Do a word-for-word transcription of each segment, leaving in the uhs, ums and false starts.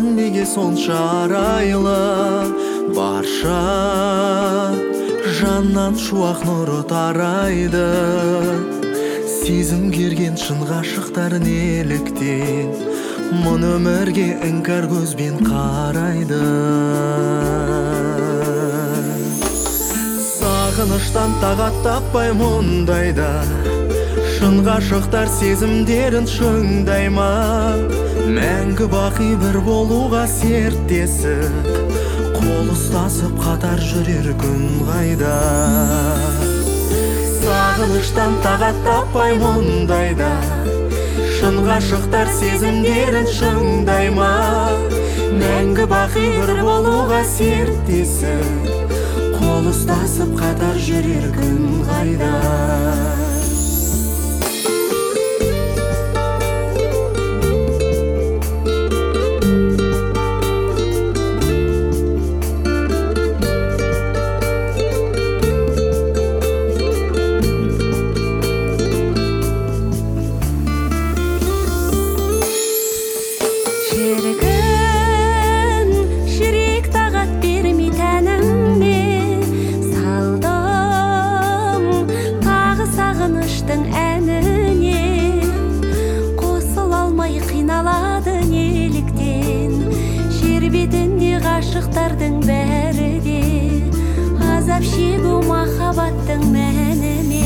неге сонша арайлы, барша жаннан шуақ нұры тарайды. Сезім керген шын ғашықтар неліктен мұн өмірге іңкәр көзбен қарайды. Сағыныштан тағат таппай мұндайда, шын ғашықтар сезімдерін шыңдай ма? Мәңгі бақи бір болуға серттесіп, қол ұстасып қатар жүрер күн қайда? Сағыныштан тағат таппай мұндайда, шын ғашықтар сезімдерін шыңдай ма? Мәңгі бақи бір болуға серттесіп, қол ұстасып қатар жүрер күн қайда? Шіркін, жүрек тағат бермей тәнімде, салдым тағы сағыныштың әніне. Қосыла алмай қиналады неліктен, жер бетінде ғашықтардың бәрі де азап шегу махаббаттың мәніме.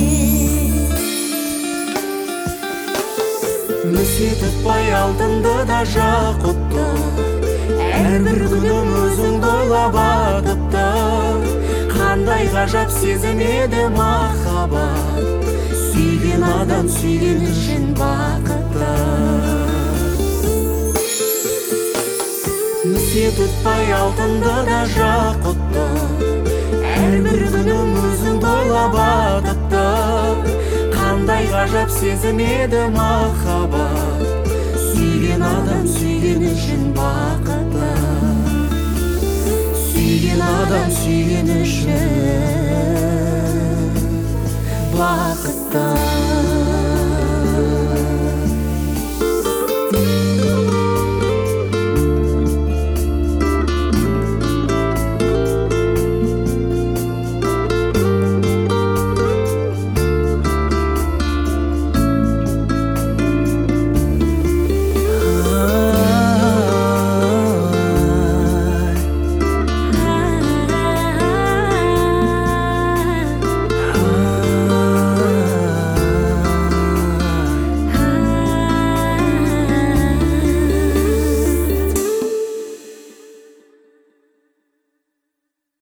Місе тұтпай алтынды да жақұтты, әрбір күнім өзіңді ойлап атыпты. Қандай ғажап сезім еді махаббат, сүйген адам сүйген үшін бақытты. Місе тұтпай алтынды да жақұтты, әрбір күнім өзіңді ойлап атыпты. Қандай ғажап сезім еді махаббат, сүйген адам сүйген үшін бақытты. Сүйген адам сүйген үшін бақытты.